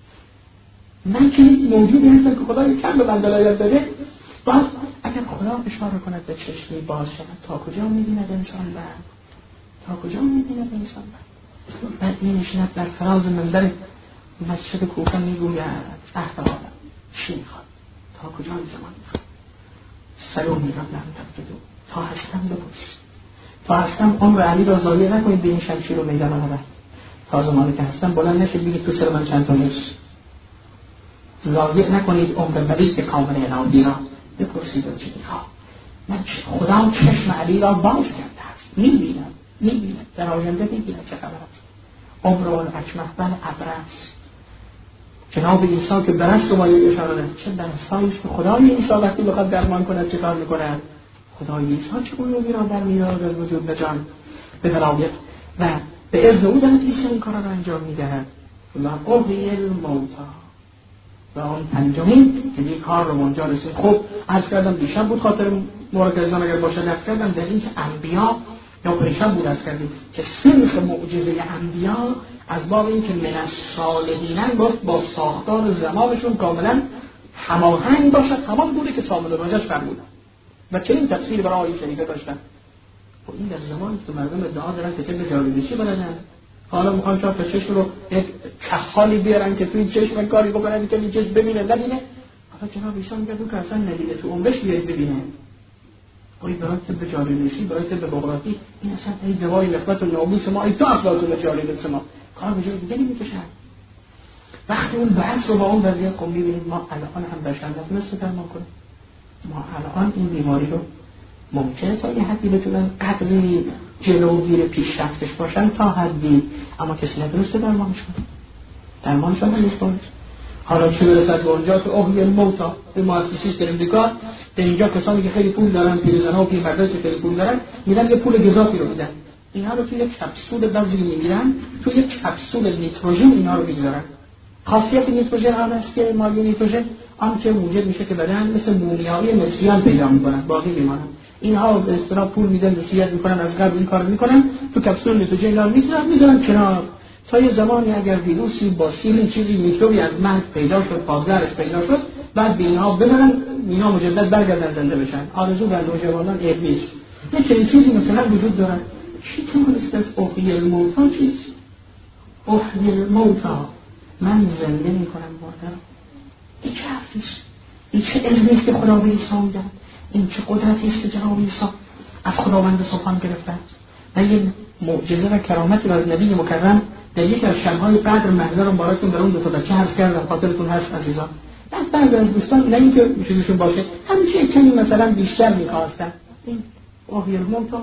من که موجودی هستم که خدا یک کم به من دلایل داده. باز اگر خدا اشاره کند به چشمی باز شد، تا کجا میبیند انسان بعد؟ تا کجا میبیند انسان بعد مینشیند در فراز منبر مسجد کوفه میگوید احتمالا چی میخواد؟ تا کجا این زمان میخواد؟ سلومی را لم تفقدوا، تا هستم بپرس، تا هستم عمر علی را ضایع نکنید به این شمشیر و میدان نبرد. تا زمانی که هستم بلند نشید بگید تو سر من چند تا نیست. ضایع نکنید عمر ملیک کامل الهی را، بپرسید و چه میخواد. خدا چشم علی را باز کرده است، میبیند در آینده میبیند چه خبر است. عمر الاکمه بل ابرس، جناب عیسی که برست رو باید اشاره دارد، چه برستهایی است که خدای عیسی وقتی بخواد درمان کند چه کار میکند. خدای عیسی چه قلوبی را در می‌دارد از وجود به جان به ولایت و به اذن او دارد عیسی این کار را انجام میدهد. و احیی الموتی، و اون پنجمین که یک کار رو اونجا رسید. خب عرض کردم دیشب بود خاطر مراکزان اگر باشه عرض کردم در این که انبیا یا پریشب بود عرض کردیم که سنخ معجزه انبیا از باب این که من الصالحین گفت با ساختار زمانشون کاملا هماهنگ باشد، همان بوده که سامون راجش فرمودن و چنین تفسیر برای آیه شریفه داشتن. خب این در زمانی که مردم ادعا دارن که طب جاروبیچی بلدن، حالا میخوان شاید تا چشم رو یک کحالی بیارن که توی چشم کاری بکنن که این چشم ببینه نبینه. حالا جناب عیسی میگه تو که اصلا ندیده تو عمرش بیاید ببینه. وای برای طب جاروبیچی، برای طب بغراتی این اصلا ای دوای نخبت و ناموس ما، ای تو افلاطون جاروبیچی ما کار به جای دیگری میکشن. وقتی اون بحث رو با اون وضعیت قم میبینید ما الان هم بشن نتونسته درمان کنیم. ما الان این بیماری رو ممکنه تا یه حدی بتونن قدری جلوگیر پیشرفتش باشن تا حدی، اما کسی نتونسته درمانش کنه. درمانش هم نیست کنه. حالا چه برسد به اونجا که احیی الموتی به مؤسسیست در امریکا، در اینجا کسانی که خیلی پول دارن، پیرزن‌ها و پیرمردایی که خیلی پول دارن میرن یه پول گزافی رو میدن، اینا رو توی یک کپسول بعضی میمیرن، توی یک کپسول نیتروژن اینا رو میگذارن. خاصیت نیتروژن آن است که مایع نیتروژن آن که موجب میشه که بدن مثل مومیایی نسیان پیدا میکنن، باقی میمونن. اینها به اصطلاح پول میدن وصیت میکنن از قبل این کارو میکنن، تو کپسول نیتروژن اینا رو میذارن کنار تا یه زمانی اگر ویروسی باسیلی چیزی میکروبی از مرگ پیدا شد، پادزرش پیدا شد، بعد به اینها ببرن اینا مجدد برگردن زنده بشن. آرزو در نوجوانان عیب نیست. یه چنین چیزی مثلا وجود داره. چی تو است احیی الموتی چیست؟ احیی الموتی من زنده میکنم مردم. این چه حرفیست؟ این چه علمیست که خدا به عیسی میدن؟ این چه قدرتیست که جناب عیسی از خداوند سبحان گرفتند؟ و یه معجزه و کرامتی رو از نبی مکرم در یک از شب‌های قدر محضرم براتون در اون دو تا بچه عرض کردم، خاطرتون هست عزیزان. بعضی از دوستان نه اینکه چیزشون باشه، همیشه کمی مثلا بیشتر می‌خواستن. این احیی الموتی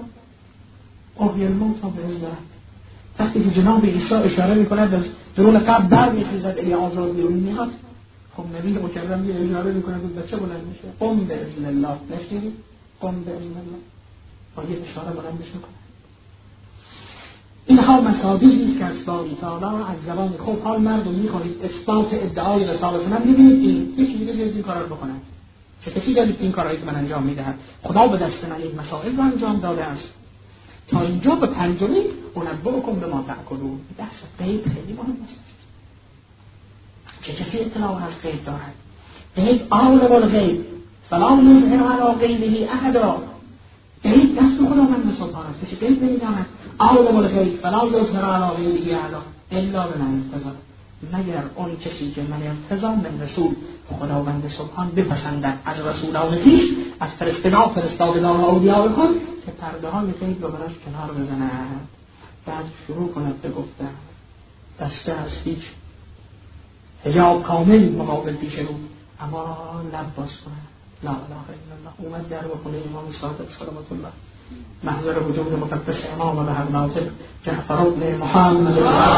به اذن وقتی که جناب عیسی اشاره می‌کند از درون قبر برمی‌خیزد الیعازر بیرون میاد، خب نبی مکرم یه اشاره می‌کند اون بچه بلند میشه، قم به اذن الله، نشید قم به اذن الله، با یه اشاره بلندش می‌کنه. اینها مصادیقی است که از باری تعالی از زبان خود حال مردم می‌خواهید اثبات ادعای رسالت من ببینید این یکی دیگه بیاید این کارا رو بکنند. چه کسی دارید این کارایی که من انجام میدهم؟ خدا به دست من این مسائل رو انجام داده است. تا اینجا به پنجمی انبئکم بما تأکلون. بحث غیب خیلی مهم است. چه کسی اطلاع از غیب دارد؟ غیب عالم الغیب فلا یظهر علی غیبه احدا. غیب دست خداوند سبحان است. کسی غیب نمی‌داند. عالم الغیب فلا یظهر علی غیبه احدا الا بمن ارتضی، مگر اون کسی که من ارتضی من رسول خداوند سبحان بپسندد از رسولان خویش، از فرستادگان اولیاء خود که پرده های غیب رو براش کنار بزنند، بعد شروع کند به گفتن. بسته از هیچ حجاب کامل مقابل پیش رو، اما لب باز کنند لا اله الا الله. اومد در بخونه امام صادق صلوات الله محضر وجود مقدس امام و بهر ناطق جعفر ابن محمد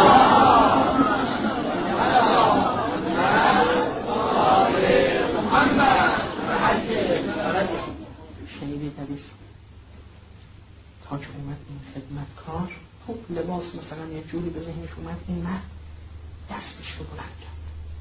شنیدید حدیث تا که اومد این خدمتکار خب لباس مثلا یه جوری به ذهنش اومد، این مرد دستش رو بلند کرد.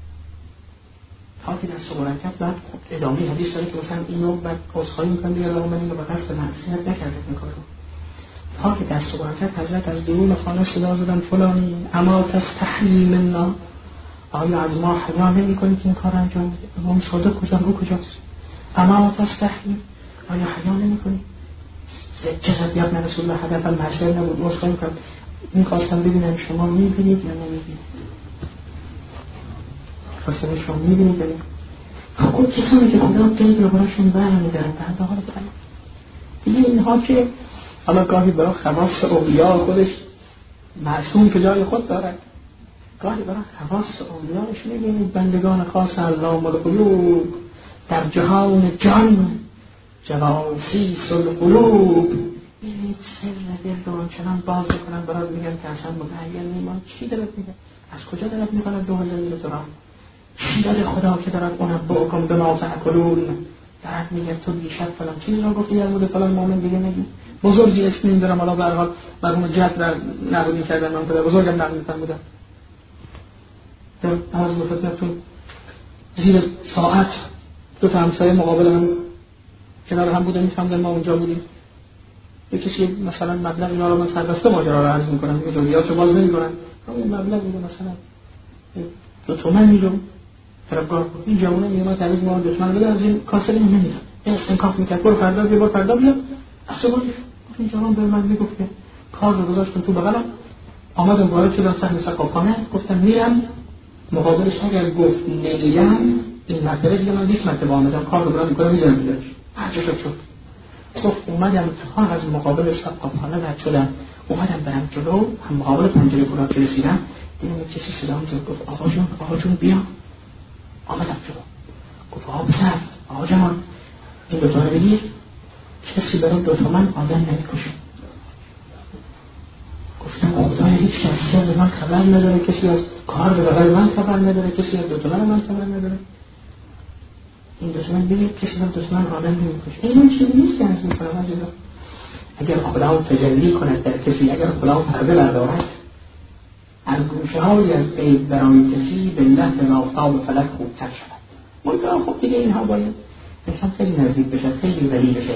تا که دست رو بلند کرد بعد ادامه حدیث داره که مثلا اینو بعد عذرخواهی میکنم دیگه من اینو به قصد معصیت نکردم این کارو. تا که دست رو بلند کرد حضرت از درون خانه صدا زدن فلانی اما تستحیی منا، آیا از ما حیا نمی کنید که این کار انجام بدید؟ امام صادق کجا رو کجاست؟ اما تستحیی، آیا حیا نمی کنید؟ جزد یابن رسول الله هدف المحضر نبود. عذرخواهی میکنم این خواستم ببینم شما میبینید یا نمیبینید، خواستم شما میبینید یا خب کسانی که خدا غیب رو براشون برمی‌داره در حال بیان دیگه اینها که حالا گاهی برای خواص اولیاء خودش معصوم که جای خود دارد، گاهی برای خواص اولیاءش می‌بینید بندگان خاص علام الغیوب در جهان جان جواسیس القلوب ببینید سر دل رو چنان باز کنن برای میگن که اصلا متعین نیمان چی دارد میگه؟ از کجا دارد میکنه 2000 میلیون چی داره خدا که دارد انبئکم بما تأکلون دارد میگه تو دیشب فلان چیز رو گفتی در مورد فلان مومن دیگه نگی بزرگی اسم نمیدارم حالا به هر حال مرحوم جد در نقل کردن من پدر بزرگم نقل می‌فرمودن در عرض خدمتتون زیر ساعت دو تا همسایه مقابل هم کنار هم بودن می‌فهمدن ما اونجا بودیم یه کسی مثلا مبلغ اینا رو من سربسته ماجرا رو عرض می‌کنم دیگه جزئیاتو باز نمی‌کنم همون مبلغ بوده مثلا 2 تومن میدم طرفدار این جوونه میومد تعویض ما دشمن بده از این کاسه نمیداد این استنکاف میکرد برو فردا بیا برو فردا بیا اصلا این جوان به من میگفت که کار رو گذاشتم تو بغلم آمدم وارد شدم صحن سقاپخانه گفتم میرم مقابلش اگر گفت نمیرم این مرتبه دیگه من 20 مرتبه آمدم کار رو برام میکنم میذارم بیارش هرچه شد گفت اومدم تا از مقابل سقاپخانه رد شدم اومدم برم جلو هم مقابل پنجره فرا که رسیدم دیدم کسی صدام زد گفت آقا جون بیا آمدم جلو گفت آقا بسر آقا جان این 2 تومن بگیر کسی برای 2 تومن آدم نمیکشه گفتم خدایا هیچ کس سر من خبر نداره کسی از کار به بغل من خبر نداره کسی از 2 تومن من خبر نداره این 2 تومن بگیر کسی برای 2 تومن آدم نمیکشه این چیزی نیست که از میکنم عزیزم اگر خدا تجلی کند در کسی اگر خدا پرده بردارد از گوشه های از غیب برای کسی به لحظ آفتاب فلک خوبتر شود منطقه خب دیگه اینها باید انسان خیلی نزدیک بشه خیلی ولی بشه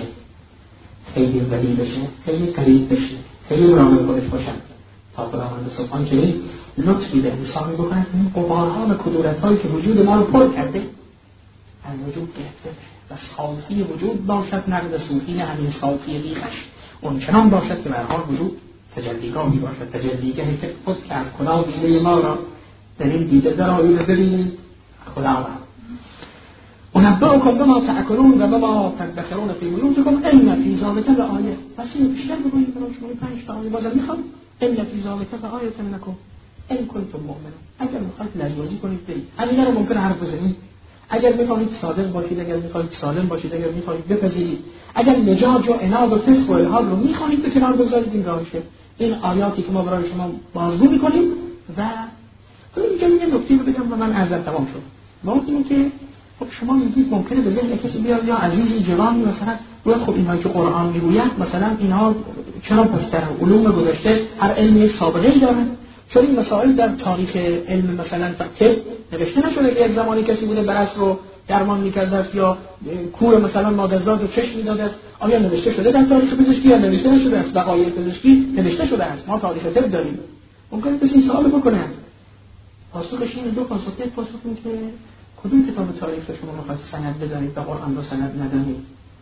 خیلی قریب بشه خیلی مراقب خودش باشد تا خداوند سبحان که لطفی به انسان بکند این غبارها و کدورت‌هایی که وجود ما رو پر کرده از وجود گرفته و صافی وجود باشد نقد صوفی نه همین صافی ریخش اون چنان باشد که به هر حال وجود تجلیگاهی باشد تجلیگاهی که خود کرد خدا دیده ما را در این دیده در آیه ببینید خداوند انبئکم بما تأکلون و بما تدخرون فی بیوتکم ان فی ذلک لآیه پس اینو بیشتر بگویید برای شما 5 تا آیه بازم میخوام ان فی ذلک لآیه لکم ان کنتم مؤمنین اگر میخواید لجبازی کنید برید همینا رو ممکن حرف بزنید اگر میخواید صادق باشید اگر میخواید سالم باشید اگر میخواید بپذیرید اگر لجاج و عناد و فسق و الحاد رو میخواید به کنار بگذارید این راهشه این آیاتی که ما برای شما بازگو میکنیم و اینجا یه نکته رو بگم و من عرضم تمام شد ما اینه که خب شما میگید ممکنه به ذهن کسی بیاد یا عزیزی جوانی مثلا روی خب اینهایی که قرآن میگوید مثلا اینها چرا پس در علوم گذشته هر علمی سابقه‌ای داره چون این مسائل در تاریخ علم مثلا طب نوشته نشده که یک زمانی کسی بوده برس رو درمان میکرده یا کور مثلا مادرزاد رو چشم میداده آیا نوشته شده در تاریخ پزشکی یا نوشته نشده است وقایع پزشکی نوشته شده است ما تاریخ طب داریم ممکنه کسی این سوال بکنه پاسخش این 2 پاسخ این که کدوم کتاب تاریخ شما میخواید سند بدانید و قرآن رو سند ندانید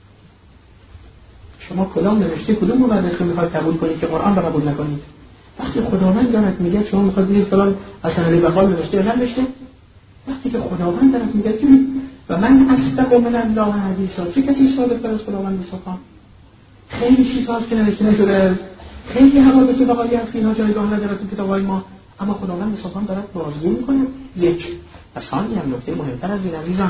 شما کدام نوشته کدوم مورخ میخواید قبول کنید که قرآن رو قبول نکنید وقتی خداوند دارد میگه شما میخواید بگید فلان اصلا علی بقال نوشته یا نوشته وقتی که خداوند دارد میگه و من اصدق من الله حدیثا چه کسی صادق از خداوند سبحان خیلی چیزاست که نوشته نشده خیلی حوادث واقعی هست که اینا جایگاه نداره تو کتاب‌های ما اما خداوند سبحان دارد بازگو میکنه یک ثانی هم نکته مهمتر از این عزیزان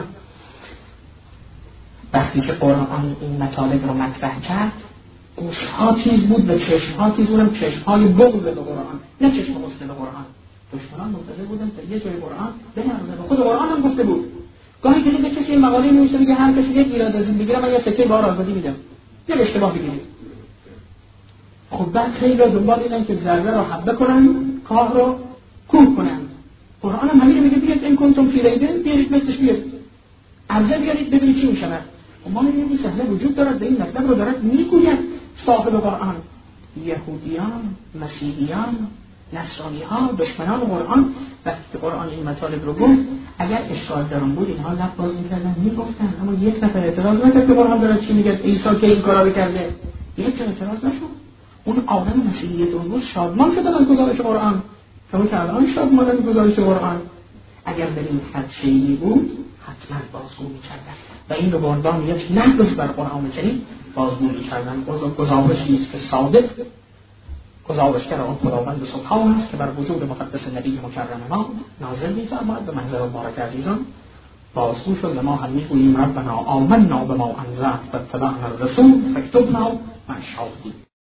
وقتی که قرآن این مطالب رو مطرح کرد گوش‌ها تیز بود و چشم‌ها تیز بودن چشم‌های بغض به قرآن نه چشم حسن به قرآن دشمنان منتظر بودن تا یه جای قرآن بنرزه و خود قرآن هم گفته بود گاهی دیگه کسی مقاله می‌نویسه میگه هر کسی یک ایراد از این بگیره من یه سکه بار آزادی میدم یه اشتباه بگیرید خب بعد خیلی دنبال اینن که ذره رو حبه کنن کاه رو کوه کنن قرآن هم همین میگه بیاد این کنتم فی ریبین بیارید مثلش بیارید عرضه بیارید ببینید چی میشه و ما میبینیم این سهله وجود دارد به این مطلب رو دارد میگوید صاحب قرآن یهودیان مسیحیان نصرانی ها دشمنان قرآن وقتی قرآن این مطالب رو گفت اگر اشکال در اون بود اینها لب باز میکردن میگفتن اما یک نفر اعتراض نکرد که قرآن دارد چی میگه عیسی که این کارا کرده یک جا اعتراض نشد اون عالم مسیحیت اون روز شادمان شدن از گزارش قرآن شما که الان شادمان از گزارش قرآن اگر در این خط شیعی بود حتما بازگو می‌کردند و این رو به عنوان یک نقض بر قرآن کریم بازگو می‌کردند. گزارشی است که صادق گزارشگر آن خداوند سبحان است که بر وجود مقدس نبی مکرم ما نازل می‌فرماید. به منظر مبارک عزیزان بازگو شد و ما هم می‌گوییم ربنا آمنا بما انزلت واتبعنا الرسول فاکتبنا مع الشاهدین.